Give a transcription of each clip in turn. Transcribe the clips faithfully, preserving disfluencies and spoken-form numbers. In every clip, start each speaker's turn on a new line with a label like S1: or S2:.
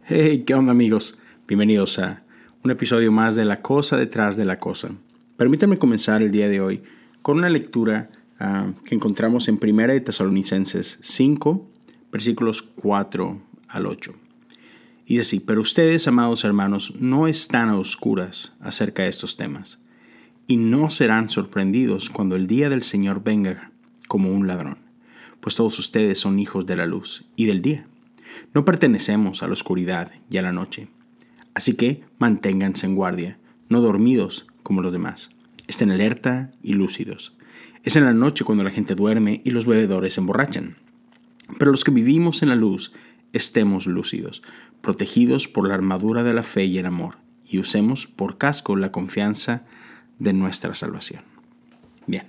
S1: Hey, ¿qué onda amigos? Bienvenidos a un episodio más de La Cosa Detrás de la Cosa. Permítanme comenzar el día de hoy con una lectura uh, que encontramos en Primera de Tesalonicenses cinco, versículos cuatro al ocho. Y dice así: pero ustedes, amados hermanos, no están a oscuras acerca de estos temas, y no serán sorprendidos cuando el día del Señor venga como un ladrón, pues todos ustedes son hijos de la luz y del día. No pertenecemos a la oscuridad y a la noche. Así que manténganse en guardia, no dormidos como los demás. Estén alerta y lúcidos. Es en la noche cuando la gente duerme y los bebedores se emborrachan. Pero los que vivimos en la luz, estemos lúcidos, protegidos por la armadura de la fe y el amor, y usemos por casco la confianza de nuestra salvación. Bien.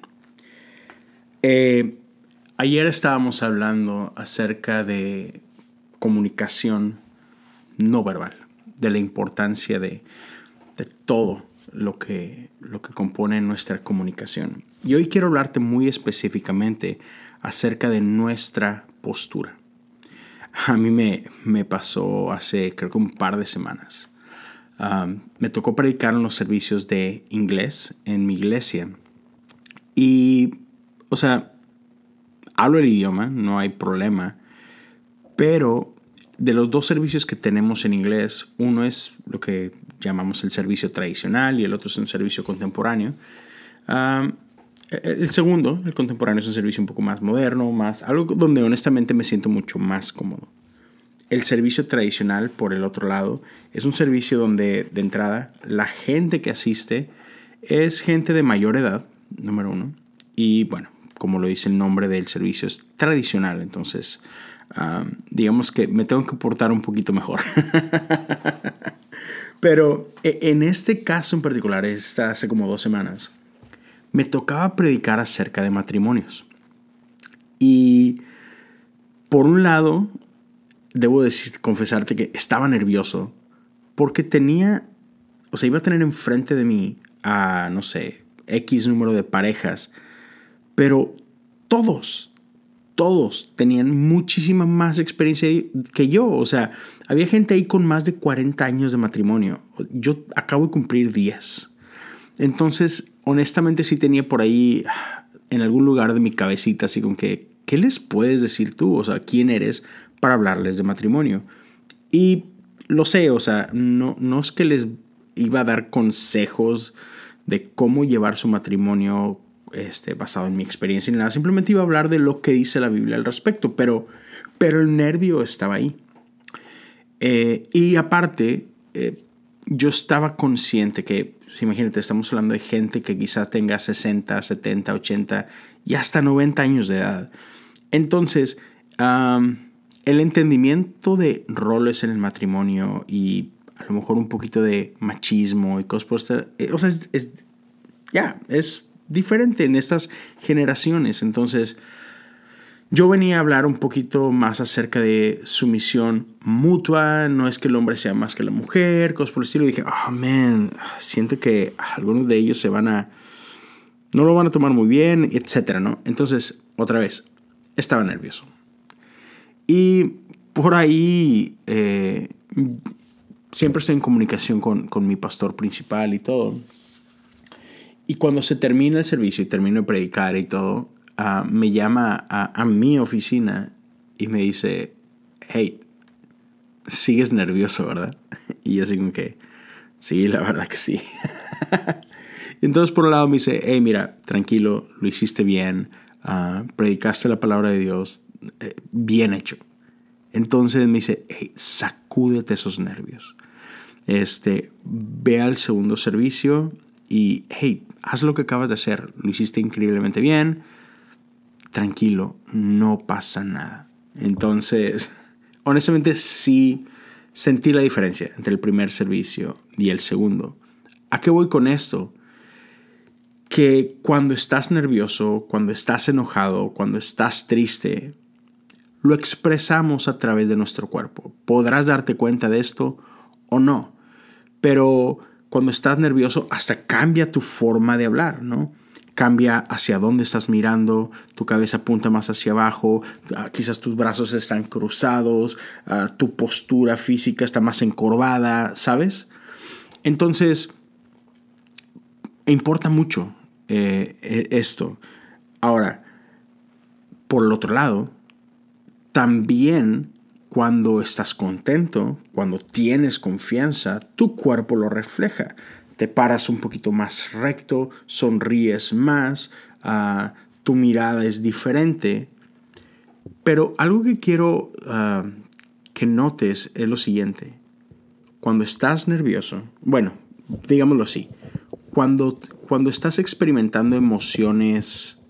S1: Eh, ayer estábamos hablando acerca de comunicación no verbal, de la importancia de, de todo lo que, lo que compone nuestra comunicación. Y hoy quiero hablarte muy específicamente acerca de nuestra postura. A mí me, me pasó hace creo que un par de semanas. Um, me tocó predicar en los servicios de inglés en mi iglesia. Y, o sea, hablo el idioma, no hay problema. Pero de los dos servicios que tenemos en inglés, uno es lo que llamamos el servicio tradicional y el otro es un servicio contemporáneo. Um, el segundo, el contemporáneo, es un servicio un poco más moderno, más algo donde honestamente me siento mucho más cómodo. El servicio tradicional, por el otro lado, es un servicio donde, de entrada, la gente que asiste es gente de mayor edad, número uno. Y bueno, como lo dice el nombre del servicio, es tradicional, entonces Um, digamos que me tengo que portar un poquito mejor. Pero en este caso en particular, esta hace como dos semanas, me tocaba predicar acerca de matrimonios. Y por un lado, debo decir, confesarte que estaba nervioso porque tenía, o sea, iba a tener enfrente de mí a, no sé, X número de parejas, pero todos Todos tenían muchísima más experiencia que yo. O sea, había gente ahí con más de cuarenta años de matrimonio. Yo acabo de cumplir diez. Entonces, honestamente sí tenía por ahí en algún lugar de mi cabecita así con que, ¿qué les puedes decir tú? O sea, ¿quién eres para hablarles de matrimonio? Y lo sé, o sea, no, no es que les iba a dar consejos de cómo llevar su matrimonio Este, basado en mi experiencia ni nada, simplemente iba a hablar de lo que dice la Biblia al respecto, pero, pero el nervio estaba ahí. Eh, y aparte, eh, yo estaba consciente que, pues, imagínate, estamos hablando de gente que quizá tenga sesenta, setenta, ochenta y hasta noventa años de edad. Entonces, um, el entendimiento de roles en el matrimonio y a lo mejor un poquito de machismo y cosas por esta, eh, o sea, es, es ya, es diferente en estas generaciones. Entonces yo venía a hablar un poquito más acerca de sumisión mutua. No es que el hombre sea más que la mujer, cosas por el estilo. Y dije, oh man, siento que algunos de ellos se van a no lo van a tomar muy bien, etcétera, ¿no? Entonces, otra vez, estaba nervioso. Y por ahí eh, siempre estoy en comunicación con, con mi pastor principal y todo. Y cuando se termina el servicio y termino de predicar y todo, uh, me llama a, a mi oficina y me dice, hey, sigues nervioso, ¿verdad? Y yo así como que, sí, la verdad que sí. Entonces por un lado me dice, hey, mira, tranquilo, lo hiciste bien, uh, predicaste la palabra de Dios, eh, bien hecho. Entonces me dice, hey, sacúdete esos nervios. Este, ve al segundo servicio y, hey, haz lo que acabas de hacer. Lo hiciste increíblemente bien. Tranquilo, no pasa nada. Entonces, honestamente sí sentí la diferencia entre el primer servicio y el segundo. ¿A qué voy con esto? Que cuando estás nervioso, cuando estás enojado, cuando estás triste, lo expresamos a través de nuestro cuerpo. Podrás darte cuenta de esto o no. Pero cuando estás nervioso, hasta cambia tu forma de hablar, ¿no? cambia hacia dónde estás mirando, tu cabeza apunta más hacia abajo, uh, quizás tus brazos están cruzados, uh, tu postura física está más encorvada, ¿sabes? Entonces, importa mucho eh, esto. Ahora, por el otro lado, también cuando estás contento, cuando tienes confianza, tu cuerpo lo refleja. Te paras un poquito más recto, sonríes más, uh, tu mirada es diferente. Pero algo que quiero uh, que notes es lo siguiente. Cuando estás nervioso, bueno, digámoslo así, cuando, cuando estás experimentando emociones,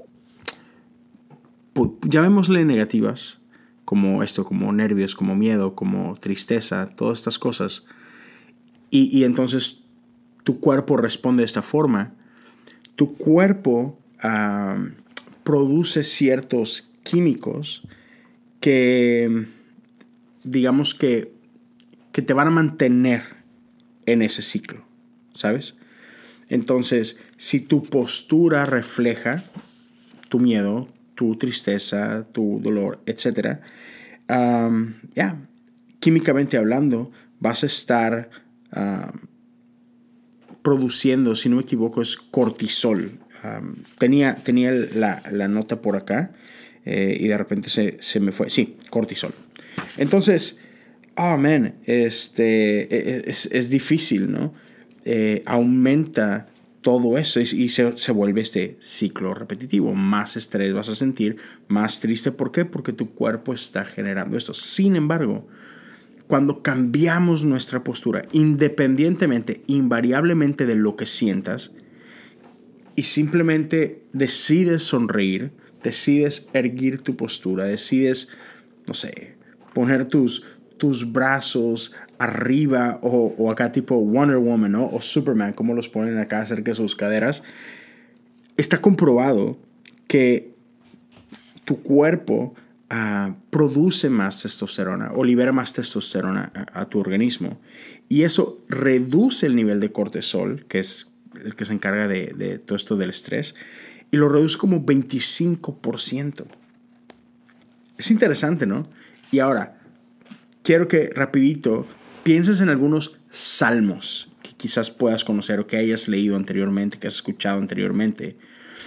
S1: llamémosle negativas, como esto, como nervios, como miedo, como tristeza, todas estas cosas, y, y entonces tu cuerpo responde de esta forma, tu cuerpo uh, produce ciertos químicos que, digamos que, que te van a mantener en ese ciclo, ¿sabes? Entonces, si tu postura refleja tu miedo, tu tristeza, tu dolor, etcétera, um, ya, yeah, químicamente hablando, vas a estar uh, produciendo, si no me equivoco, es cortisol. Um, tenía tenía la, la nota por acá eh, y de repente se, se me fue. Sí, cortisol. Entonces, oh man, este, es, es difícil, ¿no? Eh, aumenta todo eso y, y se, se vuelve este ciclo repetitivo. Más estrés vas a sentir, más triste. ¿Por qué? Porque tu cuerpo está generando esto. Sin embargo, cuando cambiamos nuestra postura, independientemente, invariablemente de lo que sientas, y simplemente decides sonreír, decides erguir tu postura, decides, no sé, poner tus, tus brazos arriba o, o acá tipo Wonder Woman, ¿no? O Superman, como los ponen acá cerca de sus caderas, está comprobado que tu cuerpo Uh, produce más testosterona o libera más testosterona a, a tu organismo. Y eso reduce el nivel de cortisol, que es el que se encarga de, de todo esto del estrés, y lo reduce como veinticinco por ciento. Es interesante, ¿no? Y ahora, quiero que rapidito pienses en algunos salmos que quizás puedas conocer o que hayas leído anteriormente, que has escuchado anteriormente.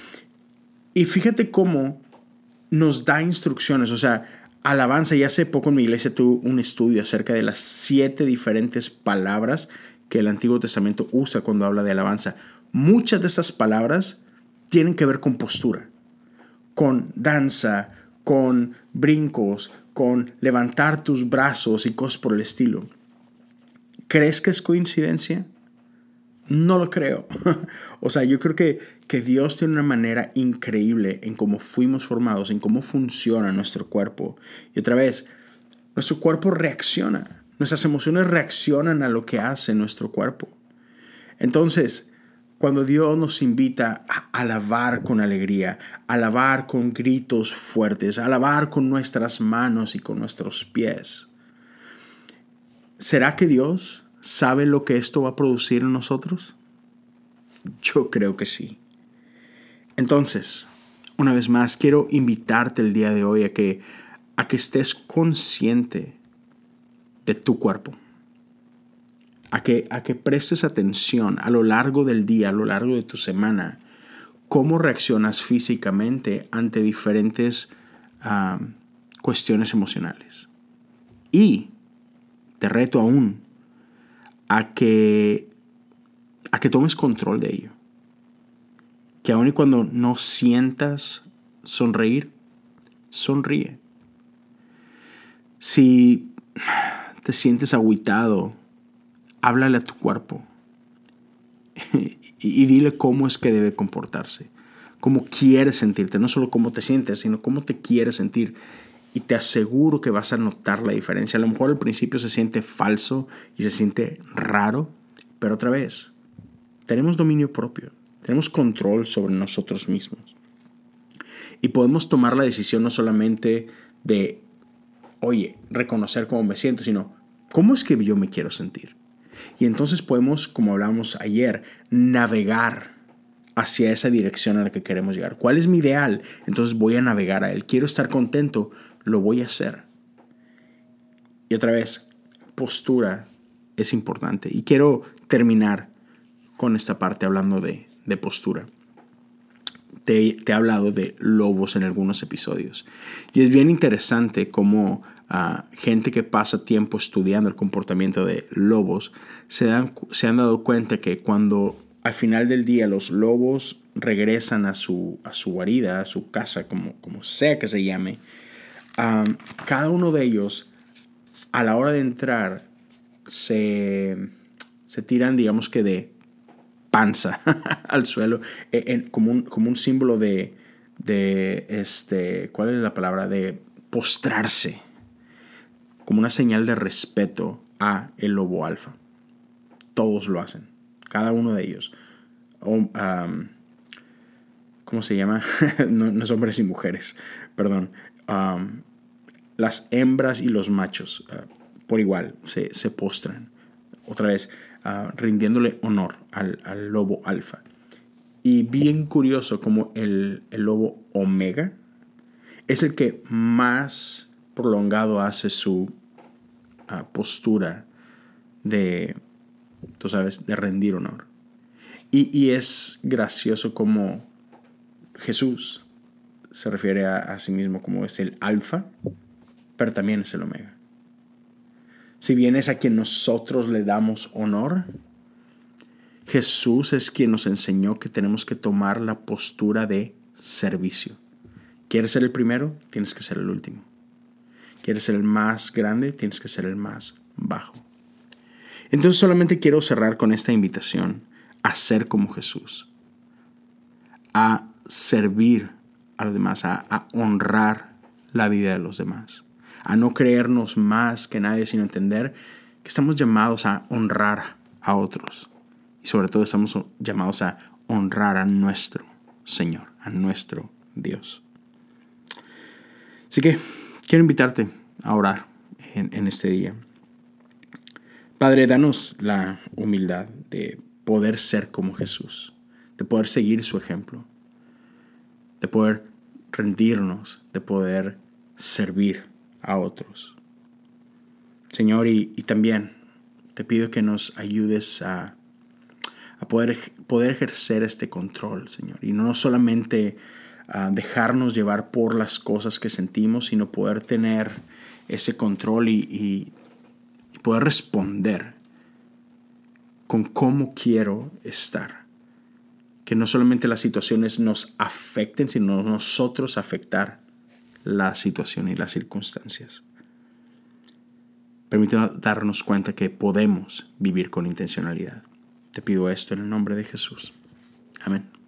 S1: Y fíjate cómo nos da instrucciones, o sea, alabanza. Y hace poco en mi iglesia tuve un estudio acerca de las siete diferentes palabras que el Antiguo Testamento usa cuando habla de alabanza. Muchas de estas palabras tienen que ver con postura, con danza, con brincos, con levantar tus brazos y cosas por el estilo. ¿Crees que es coincidencia? No lo creo. O sea, yo creo que, que Dios tiene una manera increíble en cómo fuimos formados, en cómo funciona nuestro cuerpo. Y otra vez, nuestro cuerpo reacciona. Nuestras emociones reaccionan a lo que hace nuestro cuerpo. Entonces, cuando Dios nos invita a alabar con alegría, a alabar con gritos fuertes, a alabar con nuestras manos y con nuestros pies, ¿será que Dios sabe lo que esto va a producir en nosotros? Yo creo que sí. Entonces, una vez más, quiero invitarte el día de hoy a que, a que estés consciente de tu cuerpo. A que, a que prestes atención a lo largo del día, a lo largo de tu semana, cómo reaccionas físicamente ante diferentes uh, cuestiones emocionales. Y te reto aún a que, a que tomes control de ello. Que aun y cuando no sientas sonreír, sonríe. Si te sientes agüitado, háblale a tu cuerpo y, y dile cómo es que debe comportarse, cómo quieres sentirte, no solo cómo te sientes, sino cómo te quieres sentir. Y te aseguro que vas a notar la diferencia. A lo mejor al principio se siente falso y se siente raro, pero otra vez, tenemos dominio propio, tenemos control sobre nosotros mismos. Y podemos tomar la decisión no solamente de, oye, reconocer cómo me siento, sino cómo es que yo me quiero sentir. Y entonces podemos, como hablábamos ayer, navegar hacia esa dirección a la que queremos llegar. ¿Cuál es mi ideal? Entonces voy a navegar a él. Quiero estar contento, lo voy a hacer. Y otra vez, postura es importante. Y quiero terminar con esta parte hablando de, de postura. Te, te he hablado de lobos en algunos episodios. Y es bien interesante cómo uh, gente que pasa tiempo estudiando el comportamiento de lobos se, dan, se han dado cuenta que cuando al final del día los lobos regresan a su, a su guarida, a su casa, como, como sea que se llame, um, cada uno de ellos a la hora de entrar se, se tiran, digamos que de panza al suelo, en, en, como, un, como un símbolo de, de este, ¿cuál es la palabra? De postrarse, como una señal de respeto a el lobo alfa. Todos lo hacen, cada uno de ellos. Um, um, ¿Cómo se llama? no, no es hombres y mujeres, perdón. Um, las hembras y los machos, uh, por igual, se, se postran. Otra vez, Uh, rindiéndole honor al, al lobo alfa. Y bien curioso como el, el lobo omega es el que más prolongado hace su uh, postura de, tú sabes, de rendir honor. Y, y es gracioso como Jesús se refiere a, a sí mismo como es el alfa, pero también es el omega. Si bien es a quien nosotros le damos honor, Jesús es quien nos enseñó que tenemos que tomar la postura de servicio. ¿Quieres ser el primero? Tienes que ser el último. ¿Quieres ser el más grande? Tienes que ser el más bajo. Entonces solamente quiero cerrar con esta invitación a ser como Jesús, a servir a los demás, a, a honrar la vida de los demás, a no creernos más que nadie, sino entender que estamos llamados a honrar a otros. Y sobre todo estamos llamados a honrar a nuestro Señor, a nuestro Dios. Así que quiero invitarte a orar en, en este día. Padre, danos la humildad de poder ser como Jesús, de poder seguir su ejemplo, de poder rendirnos, de poder servir a otros. Señor, y, y también te pido que nos ayudes a, a poder, poder ejercer este control, Señor, y no solamente a dejarnos llevar por las cosas que sentimos, sino poder tener ese control y, y, y poder responder con cómo quiero estar. Que no solamente las situaciones nos afecten, sino nosotros afectar la situación y las circunstancias. Permítanos darnos cuenta que podemos vivir con intencionalidad. Te pido esto en el nombre de Jesús. Amén.